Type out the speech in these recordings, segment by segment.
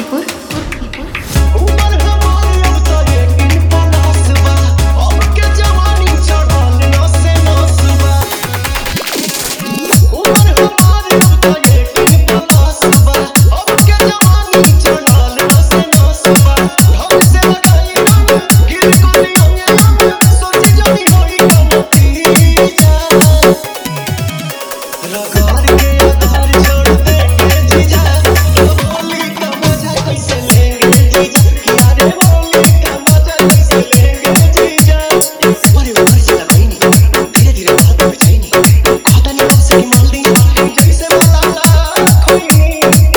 पुरखीपुर उमर हमारी अब तो ये की पनास बा, अब के जवानी चढ़ल नस नस बा। उमर हमारी अब तो ये की पनास बा, अब के जवानी चढ़ल नस नस बा। ढंग से लगाई रंग, गिर गई अंग, सोची जानी होई कमती जा। रगार के आधार छोड़ देंगे जीजा, होली का मजा कैसे लेंगे जीजा, यारे होली का मजा कैसे लेंगे जीजा। अरे ऊपर से लगाई नहीं, धीरे धीरे बात में चाहिए नहीं, आता नहीं कब से मालदी जैसे मलाला खोई।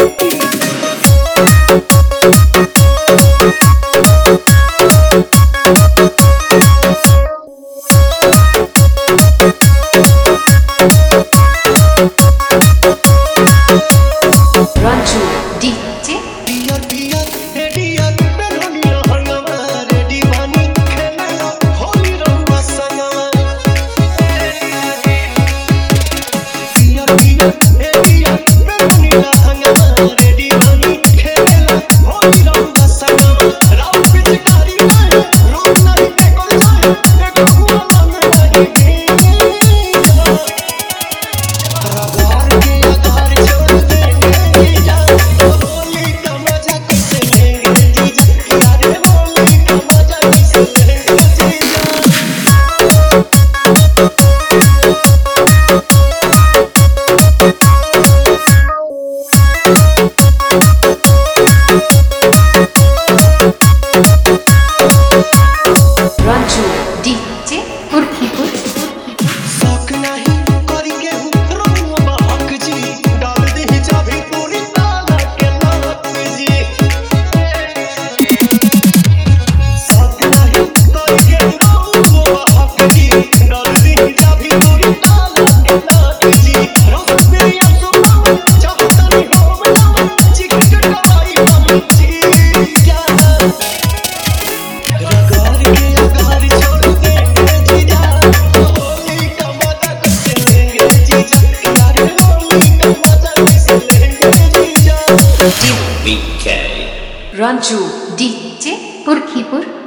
Ranju DJ dear dear hey dear बेरोनी हंगवा, रेडी बानी खेलना होली रंगवा संगवा। डियर डियर हे डियर बेरोनी हंगवा, रेडी बानी खेलना होली रंगवा संगवा। राव पिचकारी में रोक नहीं टेकल जाए, एको हुआ मन नहीं गीला। रगार के आधार छोड़ देंगे जीजा, होली का मजा कैसे लेंगे जीजा, यारे होली का मजा कैसे लेंगे जीजा। रंजू डीजे पुरखीपुर शौक नहीं करी केहू रंग बहक जी, डाल दी चाभी पूरी ताला के लहक जी। शौक नहीं करी केहू रंग बहक जी, डाल दी चाभी पूरी ताला के लहक जी। रंग मेरी आंसू चाहता नहीं हो मनावा, चिकन कटवाई हम जीजा। रगार के आधार छोड़ देंगे जीजा, होली का मजा कैसे लेंगे जीजा, यारे होली का मजा कैसे लेंगे जीजा। रंजू डीजे पुरखीपुर